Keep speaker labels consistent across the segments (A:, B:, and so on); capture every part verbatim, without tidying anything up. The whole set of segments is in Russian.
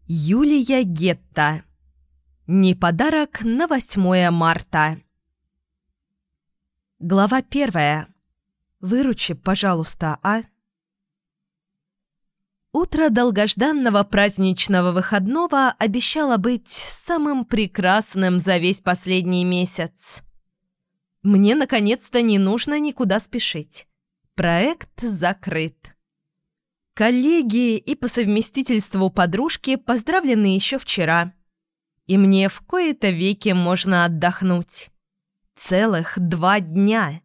A: Юлия Гетта. Не подарок на восьмое марта. Глава первая. Выручи, пожалуйста, а? Утро долгожданного праздничного выходного обещало быть самым прекрасным за весь последний месяц. Мне, наконец-то, не нужно никуда спешить. Проект закрыт. Коллеги и по совместительству подружки поздравлены еще вчера. И мне в кои-то веки можно отдохнуть. Целых два дня.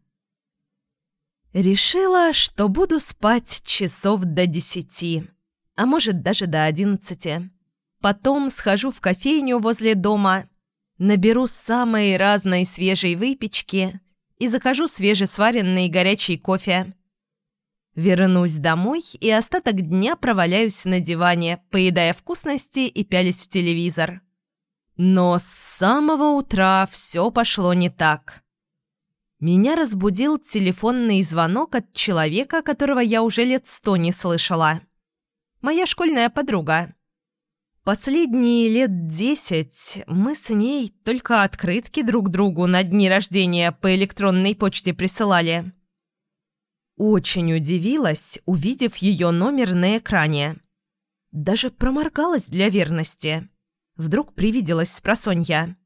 A: Решила, что буду спать часов до десяти, а может даже до одиннадцати. Потом схожу в кофейню возле дома, наберу самой разной свежей выпечки и закажу свежесваренный горячий кофе. Вернусь домой и остаток дня проваляюсь на диване, поедая вкусности и пялясь в телевизор. Но с самого утра все пошло не так. Меня разбудил телефонный звонок от человека, которого я уже лет сто не слышала. Моя школьная подруга. Последние лет десять мы с ней только открытки друг другу на дни рождения по электронной почте присылали. Очень удивилась, увидев ее номер на экране. Даже проморгалась для верности. Вдруг привиделась спросонья.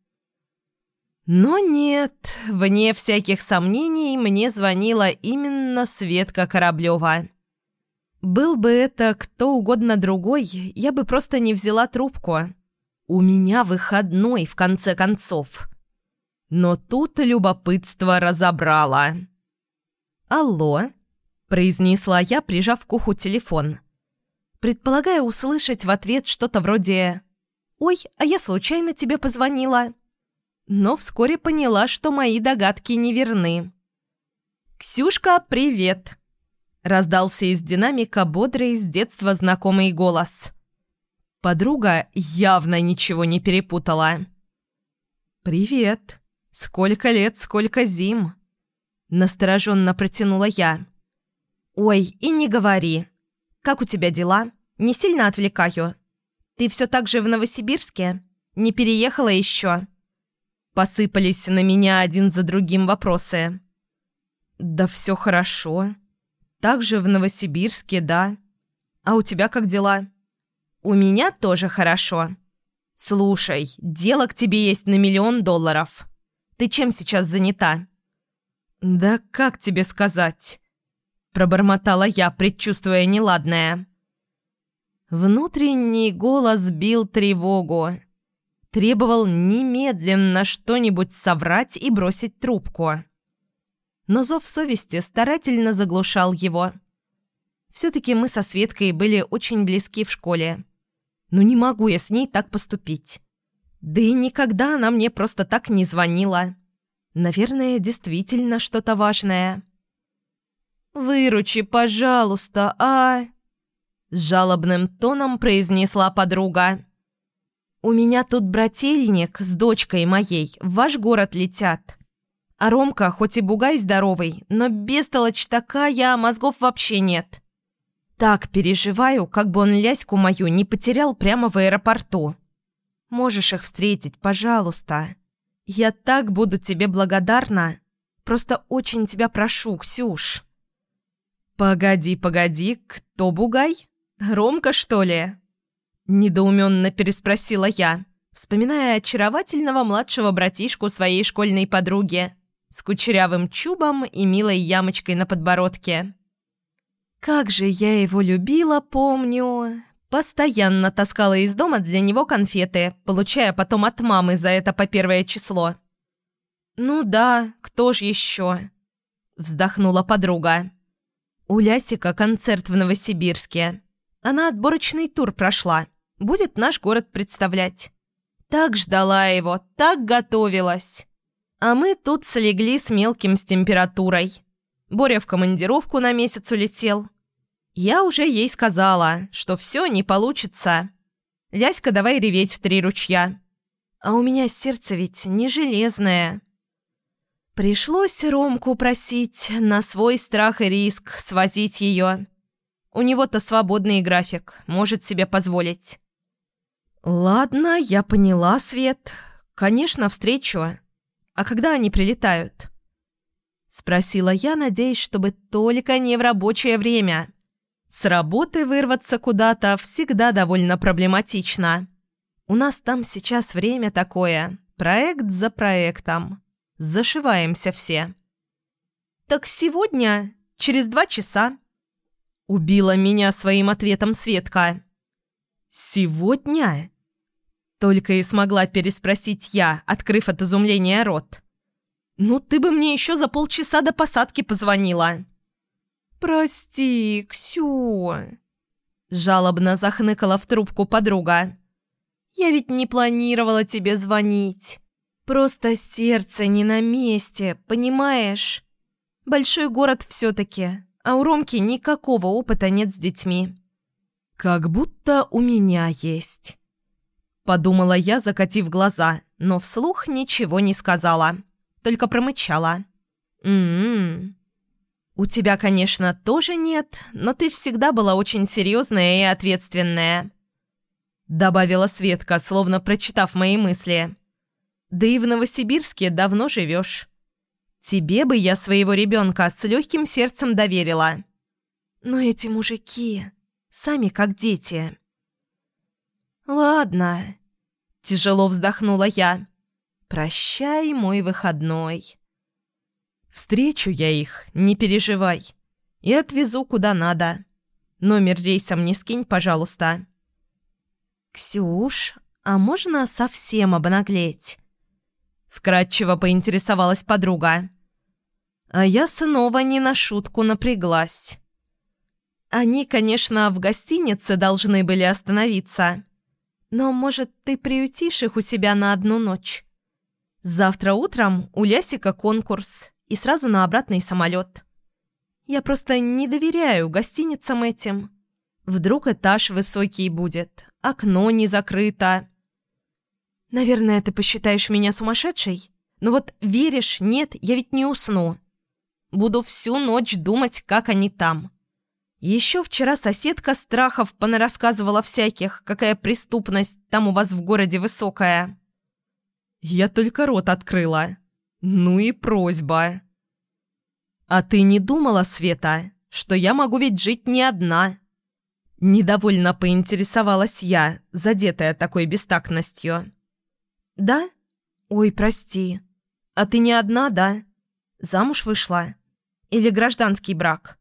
A: Но нет, вне всяких сомнений, мне звонила именно Светка Кораблева. Был бы это кто угодно другой, я бы просто не взяла трубку. У меня выходной, в конце концов. Но тут любопытство разобрало. «Алло», — произнесла я, прижав к уху телефон. Предполагая услышать в ответ что-то вроде «Ой, а я случайно тебе позвонила». Но вскоре поняла, что мои догадки неверны. «Ксюшка, привет!» — раздался из динамика бодрый, с детства знакомый голос. Подруга явно ничего не перепутала. «Привет! Сколько лет, сколько зим!» — настороженно протянула я. «Ой, и не говори. Как у тебя дела? Не сильно отвлекаю? Ты все так же в Новосибирске? Не переехала еще?» Посыпались на меня один за другим вопросы. «Да все хорошо. Так же в Новосибирске, да. А у тебя как дела?» «У меня тоже хорошо. Слушай, дело к тебе есть на миллион долларов. Ты чем сейчас занята?» «Да как тебе сказать?» Пробормотала я, предчувствуя неладное. Внутренний голос бил тревогу. Требовал немедленно что-нибудь соврать и бросить трубку. Но зов совести старательно заглушал его. Все-таки мы со Светкой были очень близки в школе. Но не могу я с ней так поступить. Да и никогда она мне просто так не звонила. Наверное, действительно что-то важное. «Выручи, пожалуйста, а...» С жалобным тоном произнесла подруга. «У меня тут брательник с дочкой моей в ваш город летят. А Ромка хоть и бугай здоровый, но бестолочь такая, мозгов вообще нет. Так переживаю, как бы он Ляську мою не потерял прямо в аэропорту. Можешь их встретить, пожалуйста. Я так буду тебе благодарна. Просто очень тебя прошу, Ксюш». «Погоди, погоди, кто бугай? Ромка, что ли?» Недоуменно переспросила я, вспоминая очаровательного младшего братишку своей школьной подруги с кучерявым чубом и милой ямочкой на подбородке. Как же я его любила, помню. Постоянно таскала из дома для него конфеты, получая потом от мамы за это по первое число. «Ну да, кто ж еще?» – вздохнула подруга. «У Лясика концерт в Новосибирске. Она отборочный тур прошла. Будет наш город представлять. Так ждала его, так готовилась. А мы тут слегли с мелким с температурой. Боря в командировку на месяц улетел. Я уже ей сказала, что все не получится. Ляська, давай реветь в три ручья. А у меня сердце ведь не железное». Пришлось Ромку просить на свой страх и риск свозить ее. У него-то свободный график, может себе позволить. «Ладно, я поняла, Свет. Конечно, встречу. А когда они прилетают?» Спросила я, надеясь, чтобы только не в рабочее время. С работы вырваться куда-то всегда довольно проблематично. У нас там сейчас время такое, проект за проектом. Зашиваемся все. «Так сегодня, через два часа». Убила меня своим ответом Светка. «Сегодня?» Только и смогла переспросить я, открыв от изумления рот. «Ну ты бы мне еще за полчаса до посадки позвонила». «Прости, Ксю», – жалобно захныкала в трубку подруга. «Я ведь не планировала тебе звонить. Просто сердце не на месте, понимаешь? Большой город все-таки, а у Ромки никакого опыта нет с детьми». «Как будто у меня есть», – подумала я, закатив глаза, но вслух ничего не сказала, только промычала. «М-м-м. У тебя, конечно, тоже нет, но ты всегда была очень серьезная и ответственная», – добавила Светка, словно прочитав мои мысли. «Да и в Новосибирске давно живешь. Тебе бы я своего ребенка с легким сердцем доверила. Но эти мужики сами как дети». «Ладно», – тяжело вздохнула я. «Прощай, мой выходной. Встречу я их, не переживай, и отвезу куда надо. Номер рейса мне скинь, пожалуйста». «Ксюш, а можно совсем обнаглеть?» Вкратчиво поинтересовалась подруга. А я снова не на шутку напряглась. Они, конечно, в гостинице должны были остановиться. Но, может, ты приютишь их у себя на одну ночь? Завтра утром у Лясика конкурс и сразу на обратный самолет. Я просто не доверяю гостиницам этим. Вдруг этаж высокий будет, окно не закрыто. Наверное, ты посчитаешь меня сумасшедшей, но вот веришь, нет, я ведь не усну. Буду всю ночь думать, как они там. Еще вчера соседка Страхов понарассказывала всяких, какая преступность там у вас в городе высокая. Я только рот открыла. Ну и просьба. А ты не думала, Света, что я могу ведь жить не одна? Недовольно поинтересовалась я, задетая такой бестактностью. Да? Ой, прости. А ты не одна, да? Замуж вышла? Или гражданский брак?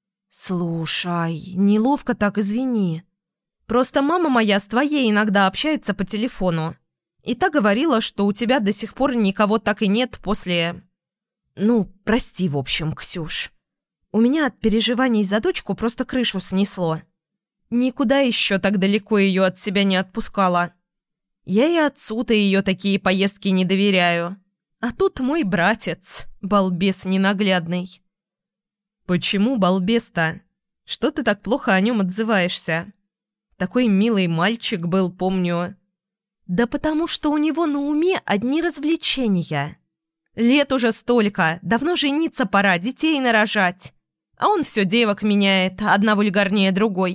A: Слушай, неловко так, извини. Просто мама моя с твоей иногда общается по телефону. И та говорила, что у тебя до сих пор никого так и нет после... Ну, прости, в общем, Ксюш. У меня от переживаний за дочку просто крышу снесло. Никуда еще так далеко ее от себя не отпускала. Я и отцу-то ее такие поездки не доверяю. А тут мой братец, балбес ненаглядный. Почему балбес-то? Что ты так плохо о нем отзываешься? Такой милый мальчик был, помню. Да потому что у него на уме одни развлечения. Лет уже столько, давно жениться пора, детей нарожать. А он все девок меняет, одна вульгарнее другой.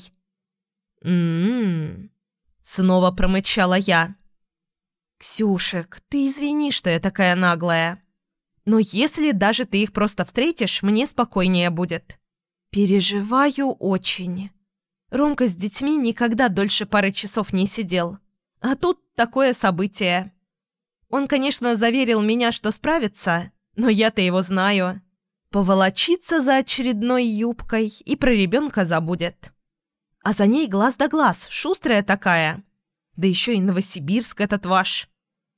A: «М-м-м», снова промычала я. «Ксюшек, ты извини, что я такая наглая. Но если даже ты их просто встретишь, мне спокойнее будет. Переживаю очень. Ромка с детьми никогда дольше пары часов не сидел. А тут такое событие. Он, конечно, заверил меня, что справится, но я-то его знаю. Поволочится за очередной юбкой и про ребенка забудет. А за ней глаз да глаз, шустрая такая. Да еще и Новосибирск этот ваш».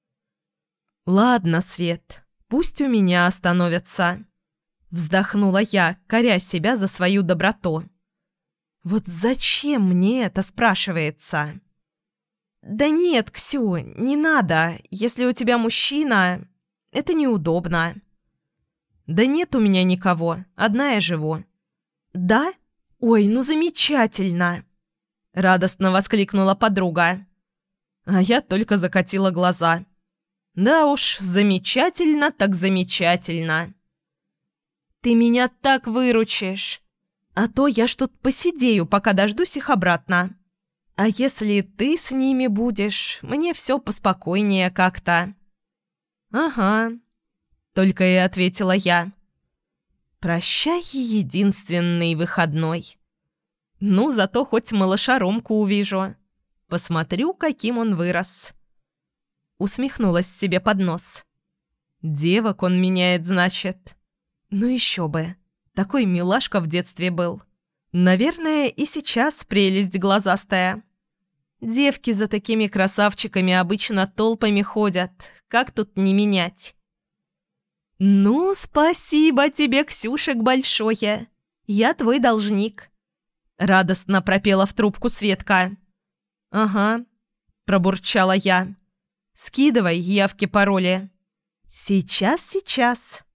A: «Ладно, Свет, пусть у меня остановятся», – вздохнула я, коря себя за свою доброту. «Вот зачем мне это спрашивается?» «Да нет, Ксю, не надо. Если у тебя мужчина, это неудобно». «Да нет у меня никого, одна я живу». «Да? Ой, ну замечательно!» – радостно воскликнула подруга. А я только закатила глаза. «Да уж, замечательно так замечательно». «Ты меня так выручишь. А то я ж тут посидею, пока дождусь их обратно. А если ты с ними будешь, мне все поспокойнее как-то». «Ага», — только и ответила я. «Прощай, единственный выходной. Ну, зато хоть малыша Ромку увижу. Посмотрю, каким он вырос». Усмехнулась себе под нос. «Девок он меняет, значит. Ну еще бы, такой милашка в детстве был. Наверное, и сейчас прелесть глазастая. Девки за такими красавчиками обычно толпами ходят. Как тут не менять?» «Ну, спасибо тебе, Ксюшек, большое. Я твой должник», — радостно пропела в трубку Светка. «Ага», — пробурчала я. «Скидывай явки-пароли». «Сейчас, сейчас».